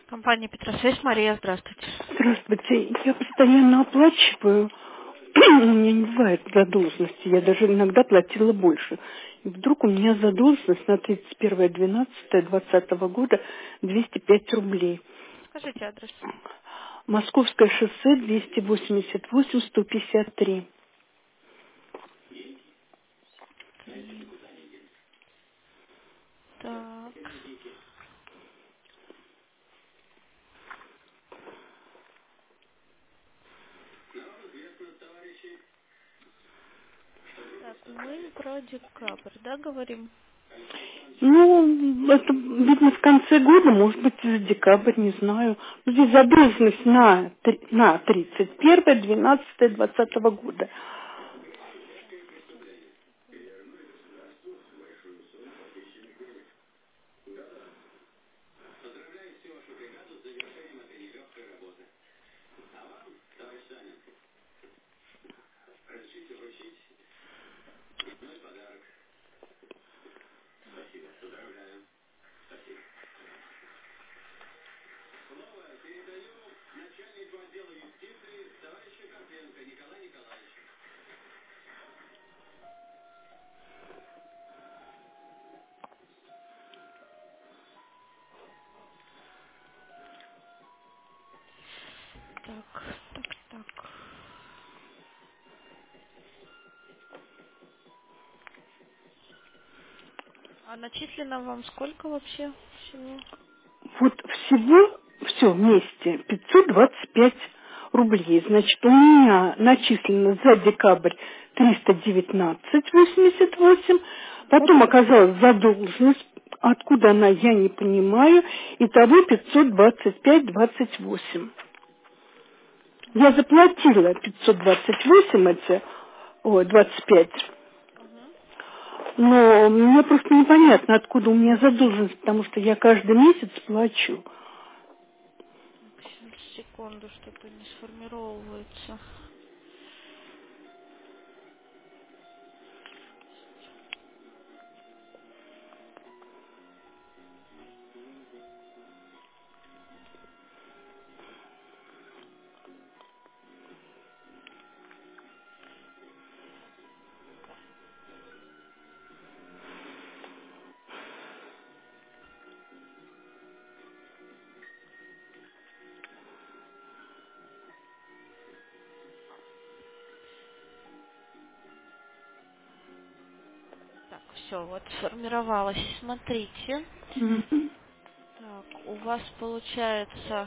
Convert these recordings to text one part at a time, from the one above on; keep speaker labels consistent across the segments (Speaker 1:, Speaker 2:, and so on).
Speaker 1: Компания Петросвязь, Мария, здравствуйте.
Speaker 2: Здравствуйте. Я постоянно оплачиваю. У меня не бывает задолженности. Я даже иногда платила больше. И вдруг у меня задолженность на 31.12.2020 года 205 рублей.
Speaker 1: Скажите адрес.
Speaker 2: Московское шоссе 288-153.
Speaker 1: Три. Так. Так, мы про декабрь, да, говорим?
Speaker 2: Ну, это видно в конце года, может быть, за декабрь, не знаю. Ну, здесь задолженность на 31.12.2020 года.
Speaker 1: Так, так. А начислено вам сколько вообще всего?
Speaker 2: Вот всего, все вместе, 525 рублей. Значит, у меня начислено за декабрь 319,88. Потом оказалась задолженность. Откуда она, я не понимаю. Итого 525,28. Я заплатила 528 эти, 25.
Speaker 1: Угу.
Speaker 2: Но мне просто непонятно, откуда у меня задолженность, потому что я каждый месяц плачу.
Speaker 1: Так, сейчас, секунду, что-то не сформировывается. Так, все, вот сформировалось. Смотрите.
Speaker 2: Мгм.
Speaker 1: Так, у вас получается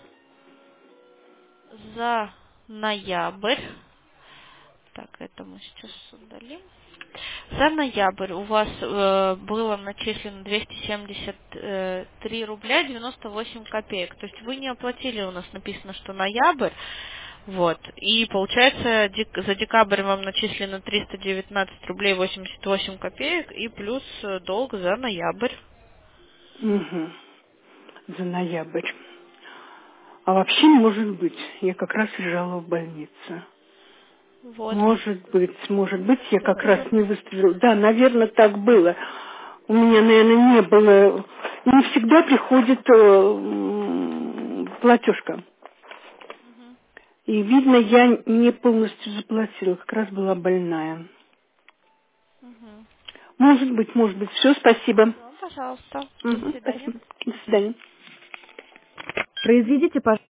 Speaker 1: за ноябрь. Так, это мы сейчас удалим. За ноябрь у вас было начислено 273 рубля 98 копеек. То есть вы не оплатили, у нас написано, что ноябрь. Вот. И получается, за декабрь вам начислено 319 рублей 88 копеек и плюс долг за ноябрь.
Speaker 2: Мгм. За ноябрь. А вообще, может быть, я как раз лежала в больнице.
Speaker 1: Вот.
Speaker 2: Может быть, я как раз не выстрелила. Да, наверное, так было. У меня, наверное, не было. Не всегда приходит платежка.
Speaker 1: Мгм.
Speaker 2: И, видно, я не полностью заплатила, как раз была больная.
Speaker 1: Мгм.
Speaker 2: Может быть. Все, спасибо.
Speaker 1: Ну, пожалуйста. До
Speaker 2: Мгм,
Speaker 1: свидания.
Speaker 2: спасибо. До свидания.
Speaker 1: Произведите, пожалуйста.